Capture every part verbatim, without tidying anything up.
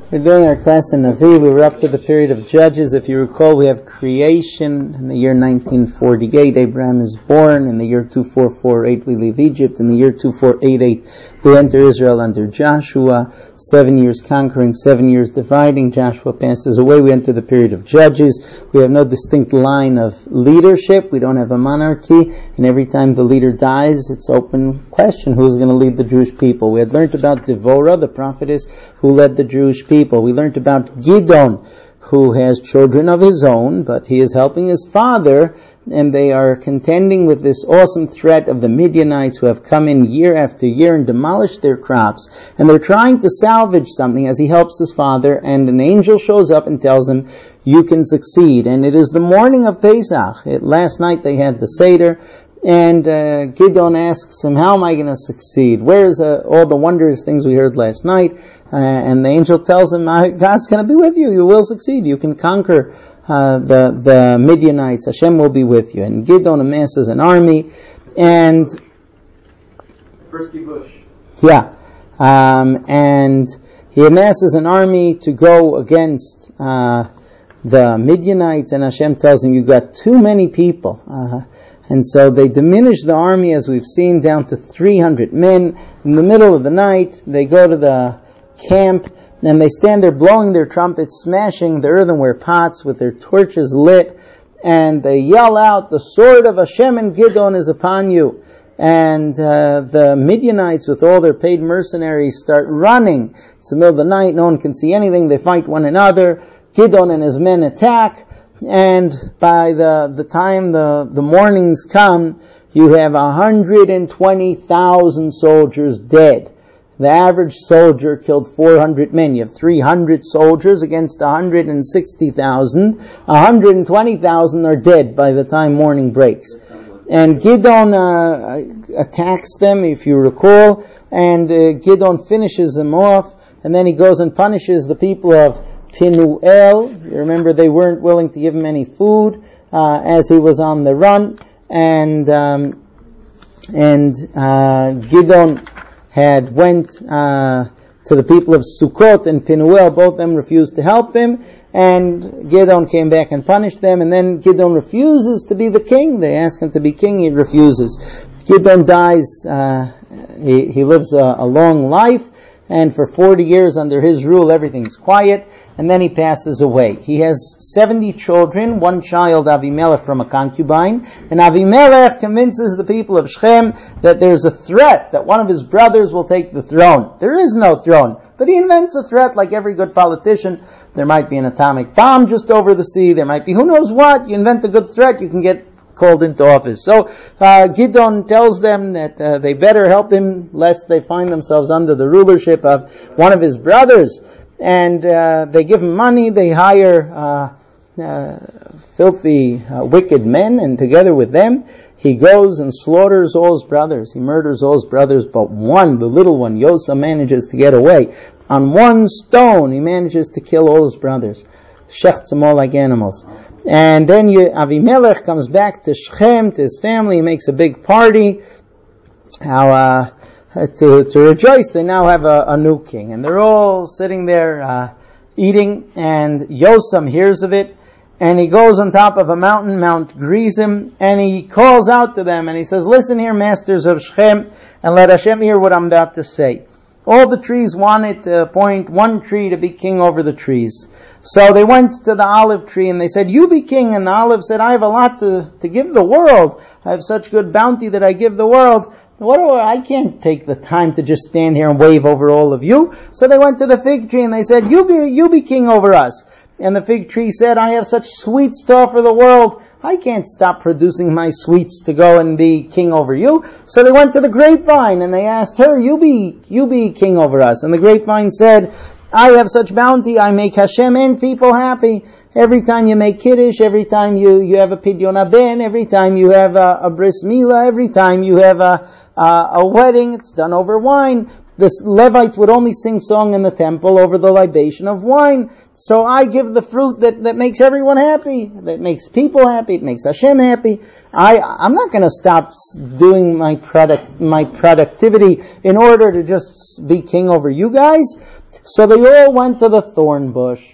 We're doing our class in Navi. We were up to the period of Judges. If you recall, we have creation in the year nineteen forty-eight. Abraham is born. In the year twenty-four forty-eight, we leave Egypt. In the year twenty-four eighty-eight, we enter Israel under Joshua. Seven years conquering, seven years dividing. Joshua passes away. We enter the period of Judges. We have no distinct line of leadership. We don't have a monarchy. And every time the leader dies, it's open question who's going to lead the Jewish people. We had learned about Devorah, the prophetess who led the Jewish people. We learned about Gidon, who has children of his own, but he is helping his father, and they are contending with this awesome threat of the Midianites who have come in year after year and demolished their crops. And they're trying to salvage something as he helps his father, and an angel shows up and tells him, you can succeed. And it is the morning of Pesach. It, last night they had the Seder, and uh, Gidon asks him, how am I going to succeed? Where's uh, all the wondrous things we heard last night? Uh, and the angel tells him, God's going to be with you. You will succeed. You can conquer uh, the the Midianites. Hashem will be with you. And Gidon amasses an army, and Bursky Bush. Yeah, um, and he amasses an army to go against uh, the Midianites. And Hashem tells him, you got too many people. Uh, And so they diminish the army, as we've seen, down to three hundred men. In the middle of the night, they go to the camp, and they stand there blowing their trumpets, smashing the earthenware pots with their torches lit, and they yell out, the sword of Hashem and Gidon is upon you. And uh, the Midianites, with all their paid mercenaries, start running. It's the middle of the night, no one can see anything, they fight one another. Gidon and his men attack. And by the, the time the, the mornings come, you have one hundred twenty thousand soldiers dead. The average soldier killed four hundred men. You have three hundred soldiers against one hundred sixty thousand. one hundred twenty thousand are dead by the time morning breaks. And Gidon uh, attacks them, if you recall, and uh, Gidon finishes them off, and then he goes and punishes the people of Penuel. You remember they weren't willing to give him any food uh, as he was on the run, and um, and uh, Gidon had went uh, to the people of Sukkot and Penuel. Both of them refused to help him, and Gidon came back and punished them. And then Gidon refuses to be the king. They ask him to be king, he refuses. Gidon dies. Uh, he, he lives a, a long life, and for forty years under his rule, everything's quiet. And then he passes away. He has seventy children, one child, Avimelech, from a concubine. And Avimelech convinces the people of Shechem that there's a threat, that one of his brothers will take the throne. There is no throne. But he invents a threat like every good politician. There might be an atomic bomb just over the sea. There might be who knows what. You invent a good threat, you can get called into office. So uh, Gidon tells them that uh, they better help him lest they find themselves under the rulership of one of his brothers. And uh, they give him money, they hire uh, uh, filthy, uh, wicked men, and together with them, he goes and slaughters all his brothers. He murders all his brothers, but one, the little one, Yosa, manages to get away. On one stone, he manages to kill all his brothers. Shechts them all like animals. And then you, Avimelech comes back to Shechem, to his family, he makes a big party. How, uh, To, to rejoice, they now have a, a new king. And they're all sitting there uh, eating, and Yosam hears of it, and he goes on top of a mountain, Mount Gerizim, and he calls out to them, and he says, listen here, masters of Shechem, and let Hashem hear what I'm about to say. All the trees wanted to appoint one tree to be king over the trees. So they went to the olive tree, and they said, you be king. And the olive said, I have a lot to, to give the world. I have such good bounty that I give the world. What do I, I can't take the time to just stand here and wave over all of you. So they went to the fig tree and they said, you be, you be king over us. And the fig tree said, I have such sweets to offer the world. I can't stop producing my sweets to go and be king over you. So they went to the grapevine and they asked her, you be, you be king over us. And the grapevine said, I have such bounty, I make Hashem and people happy. Every time you make Kiddush, every time you, you have a Pidyon Ben, every time you have a, a Bris Milah, every time you have a, a, a wedding, it's done over wine. the Levites would only sing song in the temple over the libation of wine. So I give the fruit that, that makes everyone happy, that makes people happy, it makes Hashem happy. I, I'm not going to stop doing my product, my productivity in order to just be king over you guys. So they all went to the thorn bush.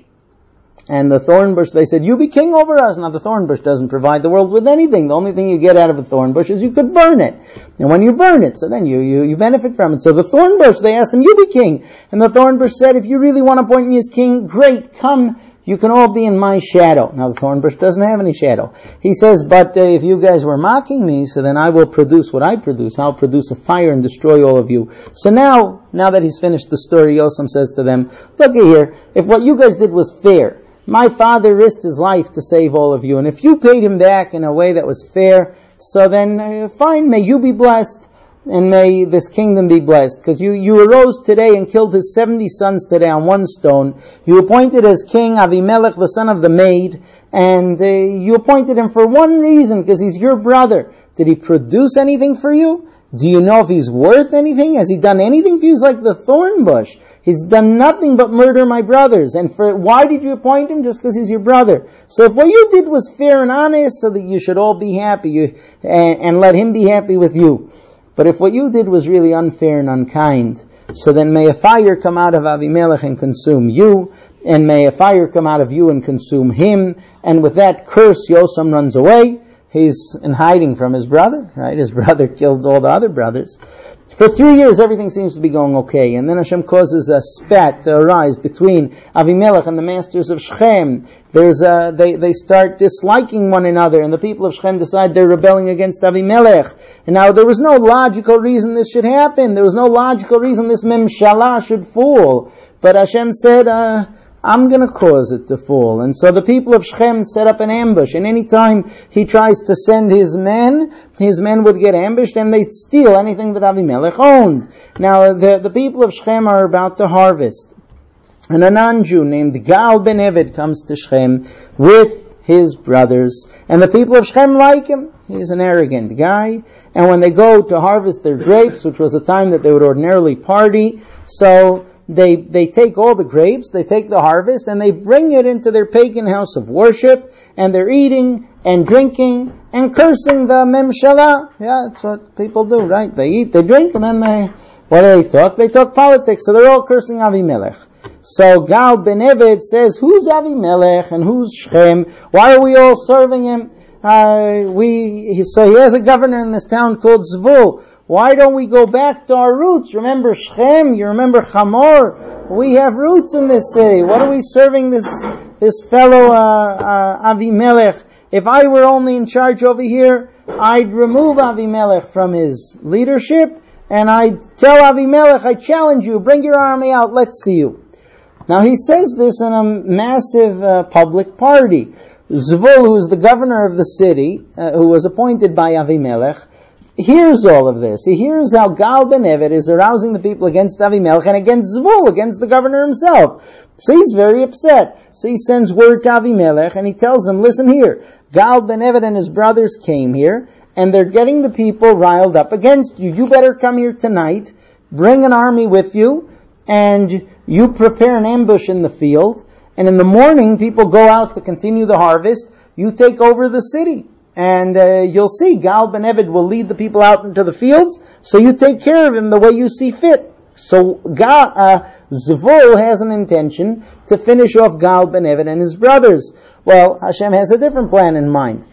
And the thorn bush, they said, you be king over us. Now the thorn bush doesn't provide the world with anything. The only thing you get out of a thorn bush is you could burn it. And when you burn it, so then you, you, you benefit from it. So the thorn bush, they asked him, you be king. And the thorn bush said, if you really want to appoint me as king, great, come, you can all be in my shadow. Now the thorn bush doesn't have any shadow. He says, but uh, if you guys were mocking me, so then I will produce what I produce. I'll produce a fire and destroy all of you. So now, now that he's finished the story, Yosem says to them, look here, if what you guys did was fair, my father risked his life to save all of you, and if you paid him back in a way that was fair, so then uh, fine, may you be blessed, and may this kingdom be blessed. Because you, you arose today and killed his seventy sons today on one stone. You appointed as king Avimelech, the son of the maid, and uh, you appointed him for one reason, because he's your brother. Did he produce anything for you? Do you know if he's worth anything? Has he done anything for you? He's like the thorn bush. He's done nothing but murder my brothers. And for why did you appoint him? Just because he's your brother. So if what you did was fair and honest, so that you should all be happy, you, and, and let him be happy with you. But if what you did was really unfair and unkind, so then may a fire come out of Avimelech and consume you, and may a fire come out of you and consume him. And with that curse, Yosem runs away. He's in hiding from his brother, right? His brother killed all the other brothers. For three years, everything seems to be going okay. And then Hashem causes a spat to arise between Avimelech and the masters of Shechem. There's a, they, they start disliking one another, and the people of Shechem decide they're rebelling against Avimelech. And now there was no logical reason this should happen. There was no logical reason this memshalah should fall. But Hashem said, uh, I'm going to cause it to fall. And so the people of Shechem set up an ambush. And any time he tries to send his men, his men would get ambushed and they'd steal anything that Avimelech owned. Now the, the people of Shechem are about to harvest. And a non-Jew named Gal ben Eved comes to Shechem with his brothers. And the people of Shechem like him. He's an arrogant guy. And when they go to harvest their grapes, which was a time that they would ordinarily party, so They they take all the grapes, they take the harvest, and they bring it into their pagan house of worship, and they're eating and drinking and cursing the memshalah. Yeah, that's what people do, right? They eat, they drink, and then they, what do they talk? They talk politics, so they're all cursing Avimelech. So Gal ben Eved says, who's Avimelech and who's Shechem? Why are we all serving him? Uh, we, so he has a governor in this town called Zvul. Why don't we go back to our roots? Remember Shechem? You remember Chamor? We have roots in this city. What are we serving this this fellow uh, uh, Avimelech? If I were only in charge over here, I'd remove Avimelech from his leadership, and I'd tell Avimelech, I challenge you, bring your army out, let's see you. Now he says this in a massive uh, public party. Zvul, who is the governor of the city, uh, who was appointed by Avimelech, hears all of this. He hears how Gal ben Eved is arousing the people against Avimelech and against Zvul, against the governor himself. So he's very upset. So he sends word to Avimelech and he tells him, listen here, Gal ben Eved and his brothers came here and they're getting the people riled up against you. You better come here tonight, bring an army with you, and you prepare an ambush in the field, and in the morning people go out to continue the harvest. You take over the city. And uh, you'll see, Gal ben Eved will lead the people out into the fields, so you take care of him the way you see fit. So Gal, uh, Zvul has an intention to finish off Gal ben Eved and his brothers. Well, Hashem has a different plan in mind.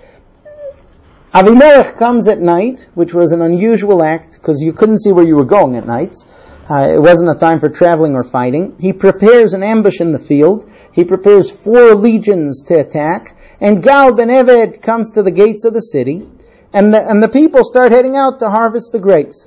Avimelech comes at night, which was an unusual act, because you couldn't see where you were going at night. Uh, it wasn't a time for traveling or fighting. He prepares an ambush in the field. He prepares four legions to attack. And Gal ben Eved comes to the gates of the city. And the, and the people start heading out to harvest the grapes.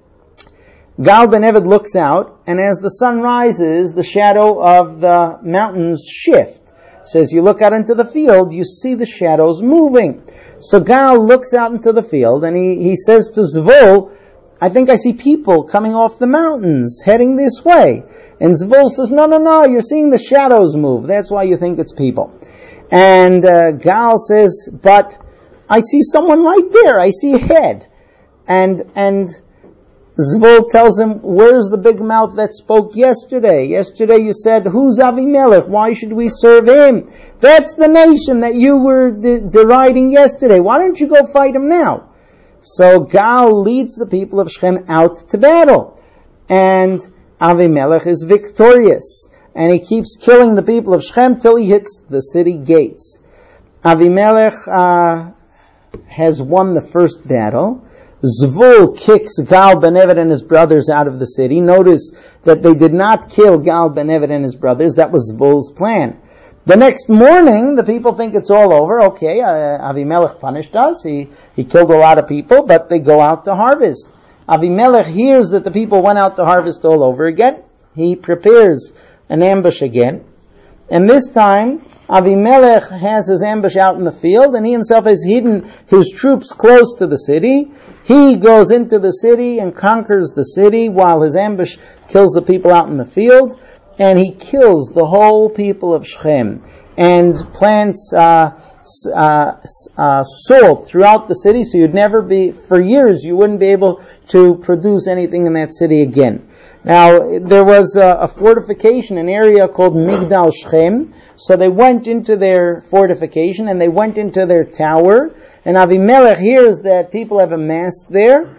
Gal ben Eved looks out, and as the sun rises, the shadow of the mountains shift. So as you look out into the field, you see the shadows moving. So Gal looks out into the field, and he, he says to Zvul, I think I see people coming off the mountains, heading this way. And Zvul says, no, no, no, you're seeing the shadows move. That's why you think it's people. And uh, Gal says, but I see someone right there. I see a head. And and Zvul tells him, where's the big mouth that spoke yesterday? Yesterday you said, who's Avimelech? Why should we serve him? That's the nation that you were de- deriding yesterday. Why don't you go fight him now? So Gal leads the people of Shechem out to battle. And Avimelech is victorious. And he keeps killing the people of Shechem till he hits the city gates. Avimelech uh, has won the first battle. Zvul kicks Gal ben Eved and his brothers out of the city. Notice that they did not kill Gal ben Eved and his brothers. That was Zvul's plan. The next morning, the people think it's all over. Okay, uh, Avimelech punished us. He, he killed a lot of people, but they go out to harvest. Avimelech hears that the people went out to harvest all over again. He prepares an ambush again. And this time, Avimelech has his ambush out in the field, and he himself has hidden his troops close to the city. He goes into the city and conquers the city while his ambush kills the people out in the field, and he kills the whole people of Shechem and plants uh, uh, uh, salt throughout the city, so you'd never be, for years, you wouldn't be able to produce anything in that city again. Now, there was a, a fortification, an area called Migdal Shechem. So they went into their fortification and they went into their tower. And Avimelech hears that people have amassed there.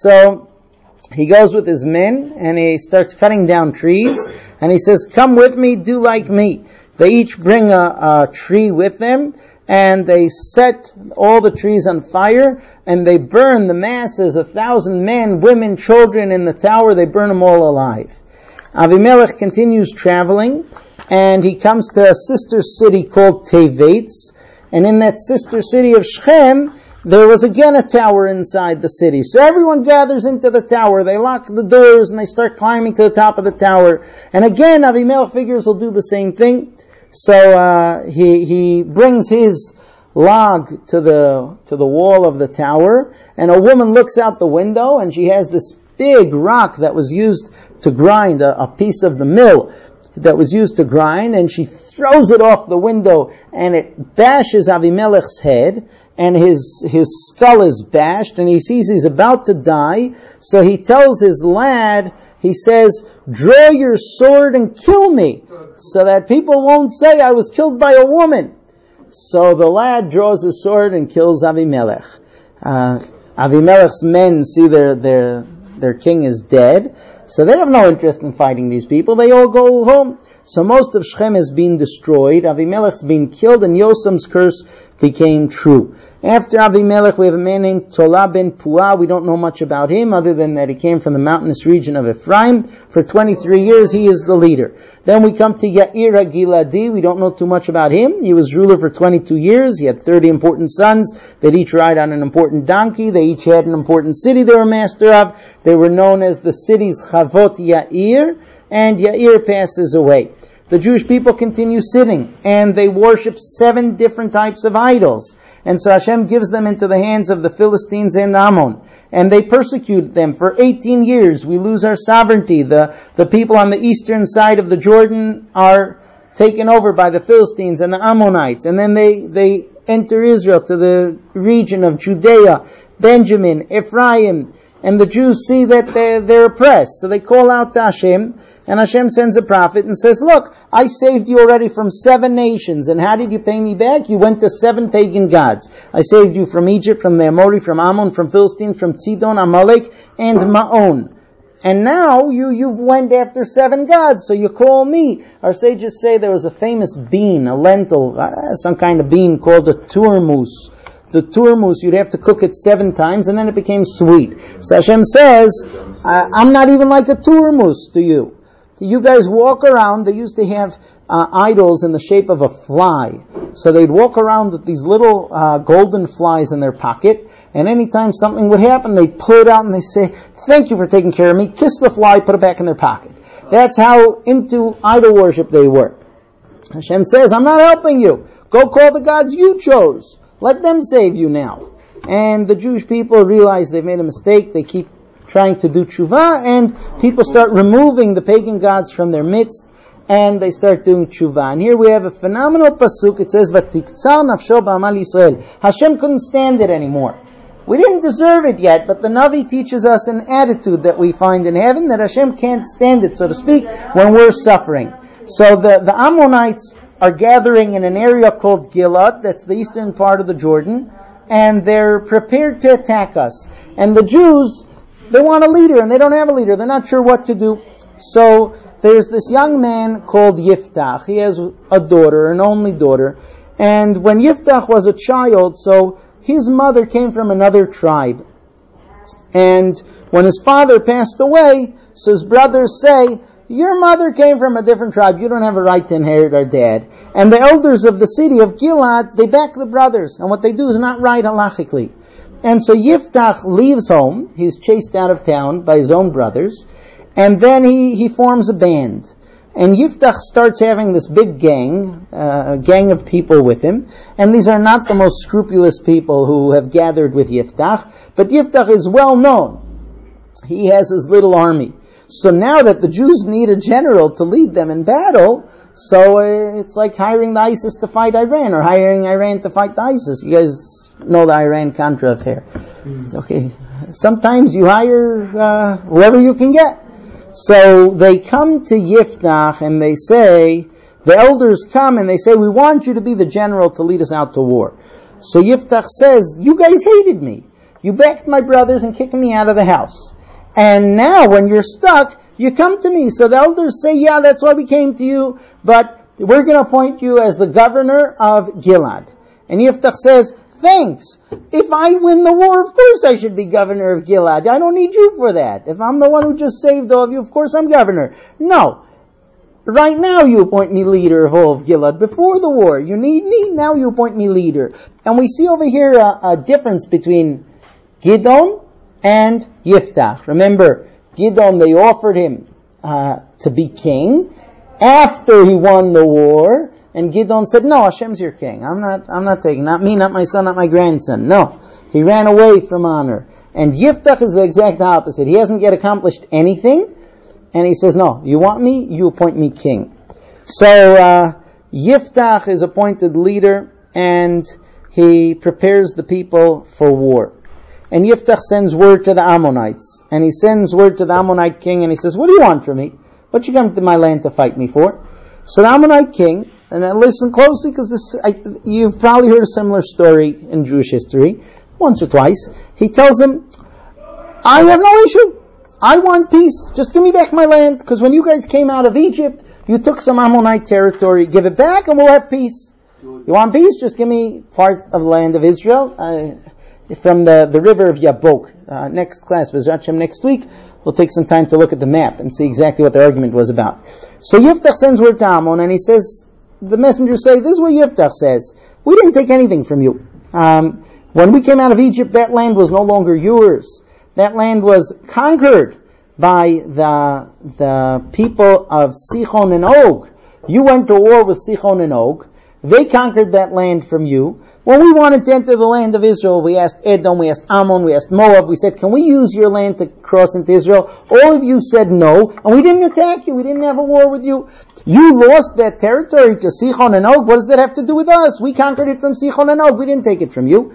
So he goes with his men and he starts cutting down trees. And he says, come with me, do like me. They each bring a, a tree with them. And they set all the trees on fire, and they burn the masses, a thousand men, women, children in the tower, they burn them all alive. Avimelech continues traveling, and he comes to a sister city called Tevetz, and in that sister city of Shechem, there was again a tower inside the city. So everyone gathers into the tower, they lock the doors, and they start climbing to the top of the tower. And again, Avimelech figures will do the same thing. So uh, he he brings his log to the to the wall of the tower, and a woman looks out the window, and she has this big rock that was used to grind, a, a piece of the mill that was used to grind, and she throws it off the window, and it bashes Avimelech's head, and his his skull is bashed, and he sees he's about to die, so he tells his lad, he says, draw your sword and kill me, so that people won't say I was killed by a woman. So the lad draws his sword and kills Avimelech. Uh, Avimelech's men see their, their, their king is dead, so they have no interest in fighting these people. They all go home. So most of Shechem has been destroyed. Avimelech's been killed, and Yosam's curse became true. After Avimelech, we have a man named Tola ben Puah. We don't know much about him, other than that he came from the mountainous region of Ephraim. For twenty-three years, he is the leader. Then we come to Yair HaGiladi. We don't know too much about him. He was ruler for twenty-two years. He had thirty important sons that each ride on an important donkey. They each had an important city they were master of. They were known as the cities Chavot Yair, and Yair passes away. The Jewish people continue sitting, and they worship seven different types of idols. And so Hashem gives them into the hands of the Philistines and Ammon. And they persecute them for eighteen years. We lose our sovereignty. The, the people on the eastern side of the Jordan are taken over by the Philistines and the Ammonites. And then they, they enter Israel to the region of Judea, Benjamin, Ephraim. And the Jews see that they're, they're oppressed. So they call out to Hashem. And Hashem sends a prophet and says, look, I saved you already from seven nations. And how did you pay me back? You went to seven pagan gods. I saved you from Egypt, from the Amori, from Ammon, from Philistine, from Tzidon, Amalek, and Ma'on. And now you, you've went after seven gods, so you call me. Our sages say there was a famous bean, a lentil, uh, some kind of bean called a turmus. The turmus, you'd have to cook it seven times, and then it became sweet. So Hashem says, I'm not even like a turmus to you. You guys walk around, they used to have uh, idols in the shape of a fly. So they'd walk around with these little uh, golden flies in their pocket, and anytime something would happen, they'd pull it out and they say, thank you for taking care of me, kiss the fly, put it back in their pocket. That's how into idol worship they were. Hashem says, I'm not helping you. Go call the gods you chose. Let them save you now. And the Jewish people realize they've made a mistake. They keep trying to do tshuva, and people start removing the pagan gods from their midst, and they start doing tshuva. And here we have a phenomenal pasuk. It says, "Vatiktzar nafsho ba'amal Yisrael." Hashem couldn't stand it anymore. We didn't deserve it yet, but the Navi teaches us an attitude that we find in heaven, that Hashem can't stand it, so to speak, when we're suffering. So the, the Ammonites are gathering in an area called Gilad, that's the eastern part of the Jordan, and they're prepared to attack us. And the Jews, they want a leader, and they don't have a leader. They're not sure what to do. So there's this young man called Yiftach. He has a daughter, an only daughter. And when Yiftach was a child, so his mother came from another tribe. And when his father passed away, so his brothers say, your mother came from a different tribe. You don't have a right to inherit our dad. And the elders of the city of Gilad, they back the brothers. And what they do is not right halachically. And so Yiftach leaves home. He's chased out of town by his own brothers. And then he, he forms a band. And Yiftach starts having this big gang, uh, a gang of people with him. And these are not the most scrupulous people who have gathered with Yiftach. But Yiftach is well known. He has his little army. So now that the Jews need a general to lead them in battle, so uh, it's like hiring the ISIS to fight Iran, or hiring Iran to fight the ISIS. You guys know the Iran-Contra affair. Mm. Okay, sometimes you hire uh, whoever you can get. So they come to Yiftach and they say, the elders come and they say, we want you to be the general to lead us out to war. So Yiftach says, you guys hated me. You backed my brothers and kicked me out of the house. And now when you're stuck, you come to me. So the elders say, yeah, that's why we came to you, but we're going to appoint you as the governor of Gilad. And Yiftach says, thanks. If I win the war, of course I should be governor of Gilad. I don't need you for that. If I'm the one who just saved all of you, of course I'm governor. No. Right now you appoint me leader of all of Gilad. Before the war, you need me, now you appoint me leader. And we see over here a, a difference between Gidon and Yiftach. Remember, Gidon, they offered him uh, to be king after he won the war, and Gidon said, no, Hashem's your king. I'm not, I'm not taking, not me, not my son, not my grandson. No. He ran away from honor. And Yiftach is the exact opposite. He hasn't yet accomplished anything, and he says, no, you want me, you appoint me king. So, uh, Yiftach is appointed leader, and he prepares the people for war. And Yiftach sends word to the Ammonites. And he sends word to the Ammonite king, and he says, what do you want from me? What you come to my land to fight me for? So the Ammonite king, and then listen closely, because this, I, you've probably heard a similar story in Jewish history, once or twice. He tells him, I have no issue. I want peace. Just give me back my land, because when you guys came out of Egypt, you took some Ammonite territory. Give it back, and we'll have peace. You want peace? Just give me part of the land of Israel. Uh, from the, the river of Yabok. Uh, next class, B'ezrat Hashem, next week, we'll take some time to look at the map and see exactly what the argument was about. So Yiftach sends word to Ammon, and he says, the messengers say, this is what Yiftach says. We didn't take anything from you. Um, when we came out of Egypt, that land was no longer yours. That land was conquered by the, the people of Sichon and Og. You went to war with Sichon and Og. They conquered that land from you. When we wanted to enter the land of Israel, we asked Edom, we asked Ammon, we asked Moab, we said, can we use your land to cross into Israel? All of you said no, and we didn't attack you, we didn't have a war with you. You lost that territory to Sichon and Og, what does that have to do with us? We conquered it from Sichon and Og, we didn't take it from you.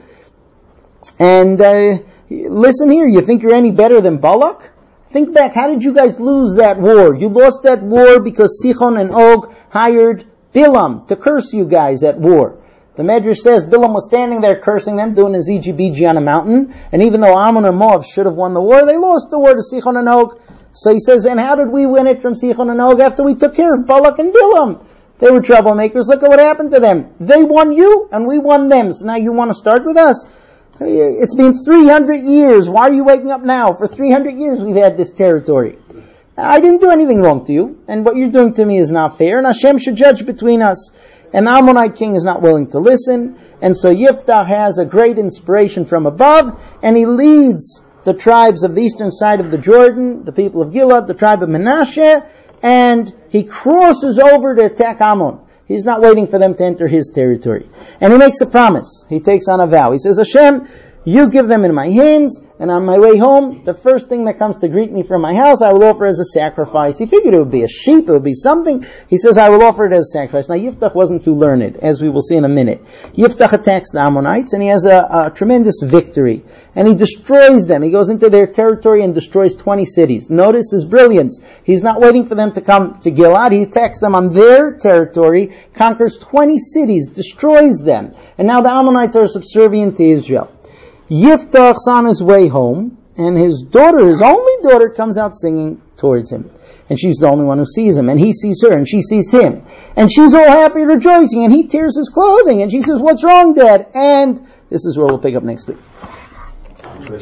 And uh, listen here, you think you're any better than Balak? Think back, how did you guys lose that war? You lost that war because Sichon and Og hired Bilam to curse you guys at war. The Medrash says Bilam was standing there cursing them, doing his E G B G on a mountain, and even though Ammon and Moab should have won the war, they lost the war to Sichon and Og. So he says, and how did we win it from Sichon and Og? After we took care of Balak and Bilam. They were troublemakers. Look at what happened to them. They won you, and we won them. So now you want to start with us? It's been three hundred years. Why are you waking up now? For three hundred years we've had this territory. I didn't do anything wrong to you, and what you're doing to me is not fair, and Hashem should judge between us. And the Ammonite king is not willing to listen, and so Yiftach has a great inspiration from above, and he leads the tribes of the eastern side of the Jordan, the people of Gilad, the tribe of Menashe, and he crosses over to attack Ammon. He's not waiting for them to enter his territory. And he makes a promise. He takes on a vow. He says, Hashem, You give them in my hands, and on my way home, the first thing that comes to greet me from my house, I will offer as a sacrifice. He figured it would be a sheep, it would be something. He says, I will offer it as a sacrifice. Now, Yiftach wasn't too learned, as we will see in a minute. Yiftach attacks the Ammonites, and he has a, a tremendous victory. And he destroys them. He goes into their territory and destroys twenty cities. Notice his brilliance. He's not waiting for them to come to Gilad. He attacks them on their territory, conquers twenty cities, destroys them. And now the Ammonites are subservient to Israel. Yiftach's on his way home, and his daughter, his only daughter, comes out singing towards him. And she's the only one who sees him, and he sees her, and she sees him. And she's all happy, rejoicing, and he tears his clothing, and she says, what's wrong, Dad? And this is where we'll pick up next week.